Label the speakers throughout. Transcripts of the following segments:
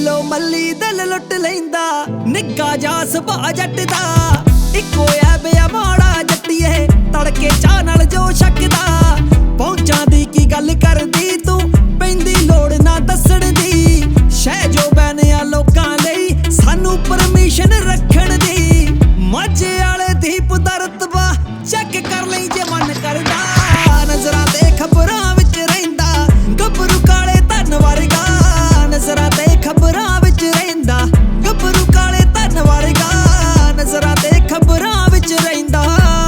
Speaker 1: ਦਿਲੋਂ ਮੱਲੀ ਦਿਲ ਲੁੱਟ ਲੈਂਦਾ ਨਿੱਘਾ ਜਾ ਸੁਭਾ ਜੱਟ ਦਾ ਇੱਕੋ ਐ ਬਿਆ ਮਾੜਾ ਜੱਟੀਏ ਤੜਕੇ ਚਾਹ ਨਾਲ ਜੋ ਛਕਦਾ ਪਹੁੰਚਾਂ ਦੀ ਕੀ ਗੱਲ ਕਰਦੀ ਤੂੰ ਪੈਂਦੀ ਲੋੜ ਨਾ ਦੱਸਣ ਦੀ ਸ਼ਹਿ ਜੋ ਬੈਨਿਆ ਲੋਕਾਂ ਲਈ ਸਾਨੂੰ ਪਰਮਿਸ਼ਨ ਰੱਖਣ ਦੀ ਮਾਝੇ ਵਾਲੇ ਦੀਪ ਦਾ ਰਤਬਾ ਚੈੱਕ ਕਰ ਲਈ ਜੇ ਮਨ ਕਰਦਾ ਨਜ਼ਰਾਂ ਤੇ ਖਬਰਾਂ ਵਿੱਚ ਰਹਿੰਦਾ ਗੱਭਰੂ ਕਾਲੇ ਧਨ ਵਰਗਾ ਨਜ਼ਰਾਂ ਤੇ ਖਬਰਾਂ ਵਿੱਚ ਰਹਿੰਦਾ ਗੱਭਰੂ ਕਾਲੇ ਧਨ ਵਰਗਾ ਨਜ਼ਰਾਂ ਤੇ ਖਬਰਾਂ ਵਿੱਚ ਰਹਿੰਦਾ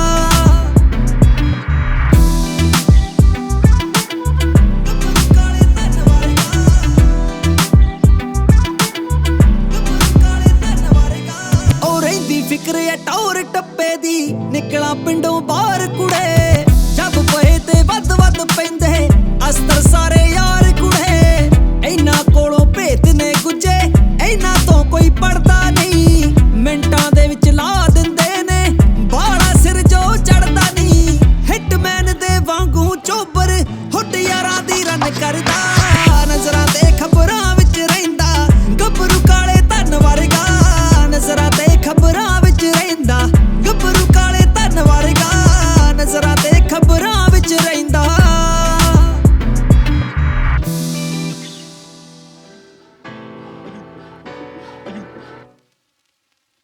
Speaker 1: ਫਿਕਰ ਐ ਟੌਰ ਟੱਪੇ ਦੀ ਨਿਕਲਾਂ ਪਿੰਡੋਂ ਬਾਹਰ ਕੁੜੇ ਜਦ ਪਏ ਤੇ ਵੱਧ ਪੈਂਦੇ ਅਸਤਰ ਸਾਰੇ ਯਾਰ ਕੁੜੇ ਇਹਨਾਂ ਕੋਲੋਂ ਭੇਤ ਨੇ ਗੁੱਜੇ ਇਹਨਾਂ ਤੋਂ ਕੋਈ ਪੜਦਾ ਨਹੀਂ ਮਿੰਟਾਂ ਦੇ ਵਿੱਚ ਲਾ ਦਿੰਦੇ ਨੇ ਬਾੜਾ ਸਿਰ ਜੋ ਚੜਦਾ ਨਹੀਂ ਹਿਟਮੈਨ ਦੇ ਵਾਂਗੂ ਚੋਬਰ ਹੁੱਡ ਯਾਰਾਂ ਦੀ ਰਨ ਕਰਦਾ ਨਜ਼ਰਾਂ ਤੇ